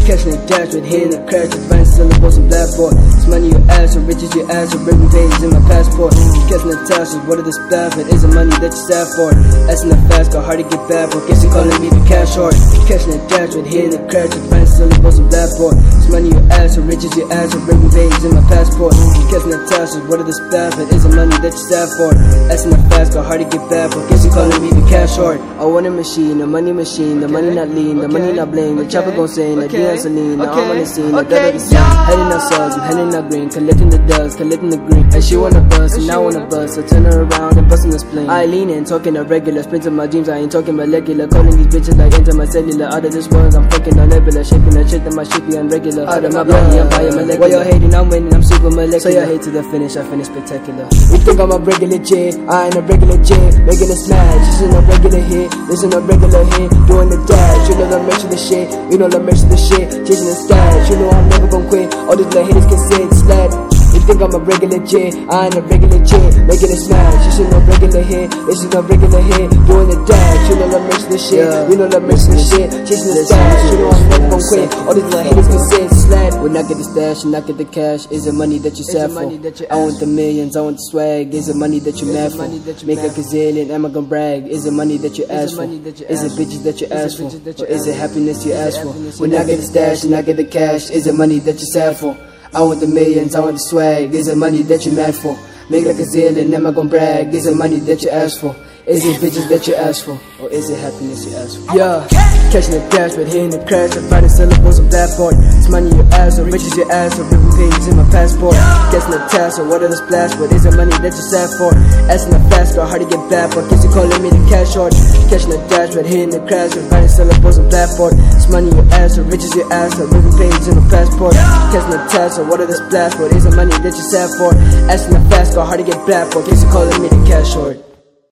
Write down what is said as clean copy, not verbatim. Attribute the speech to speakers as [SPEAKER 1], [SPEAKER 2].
[SPEAKER 1] Catching a dash with hitting a crash, just finding syllables and blackboard. It's money you ask, or riches you ask, or written pages in my passport. Catching the tassels, what are the staff? It isn't money that you sad for. Asking the fast, got hard to get back for. Guess you calling me the cash short. Catching a dash with hitting a crash, just finding syllables and blackboard. It's money you ask, or riches you ask, or written pages in my passport. Catching the tassels, what are the staff? It isn't money that you sad for. Asking the fast, got hard to get back for. Guess you calling me the cash short. I want a machine, the money not lean, the money not bling, the chopper gon' sing, the Dion Celine, the arm on the scene, I got all the scenes. Heading out subs, I'm heading out green, collecting the dust, collecting the green. And she wanna bust, and I wanna bust, so turn her around and bust in the spleen. I lean in, talking a regular, sprinting my dreams, I ain't talking molecular. Calling these bitches like into my cellular, out of this world, I'm fucking on nebula. Shaping a shit that my shit be unregular. Out of my body, I'm buying molecular. While you're hating, I'm winning, I'm super molecular. So you hate to the finish, I finish spectacular. You think I'm a regular J, I ain't a regular J. Making a smash, this ain't a regular hit, this ain't a regular hit. Doing the dash, you know I'm rich the shit, you know I'm rich the shit. Chasing the stash, you know I'm never gon' quit. All these little haters can say it's slap. You think I'm a regular J, I ain't a regular J. Making a smash, this ain't no regular hit, this is no regular hit. Doing the dash, you know I'm rich the shit, you know I'm rich the shit. Chasing the stash, you know I'm never gon' quit. All these little haters can say it's slap. When I get the stash and I get the cash, is it money that you sad for? I want the millions, I want the swag. Is it money that you mad for? Make a gazillion, am I gon' brag? Is it money that you ask for? Is it bitches that you ask for? Or is it happiness you ask for? When I get the stash and I get the cash, is it money that you sad for? I want the millions, I want the swag. Is it money that you mad for? Make a gazillion, am I gon' brag? Is it money that you ask for? Is it bitches that you ask for? Or is it happiness you ask for? Yeah, catching the dash, but hitting the crash, and finding syllables of blackboard. It's money you ask, or riches you ask, or written pages in my passport. Catching the tassel, what are the splash? But is it money that you sad for? Asking the fast, got hard to get back for. Guess you calling me the cash short. Catching the dash, but hitting the crash, and finding syllables of blackboard. It's money you ask, or riches you ask, or written pages in my passport. Catching the tassel, what are the splash? But is it money that you sad for? Asking the fast, got hard to get back for. Guess you calling me the cash short.